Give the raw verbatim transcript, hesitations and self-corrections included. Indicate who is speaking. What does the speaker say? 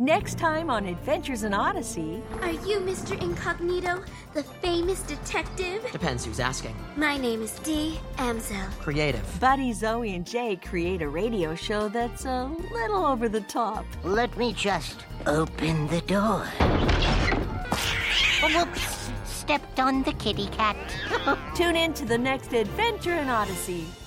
Speaker 1: Next time on Adventures in Odyssey...
Speaker 2: Are you Mister Incognito, the famous detective?
Speaker 3: Depends who's asking.
Speaker 2: My name is Dee Amzel.
Speaker 3: Creative.
Speaker 1: Buddy, Zoe, and Jay create a radio show that's a little over the top.
Speaker 4: Let me just open the door. Whoops! Stepped on the kitty cat.
Speaker 1: Tune in to the next Adventure in Odyssey.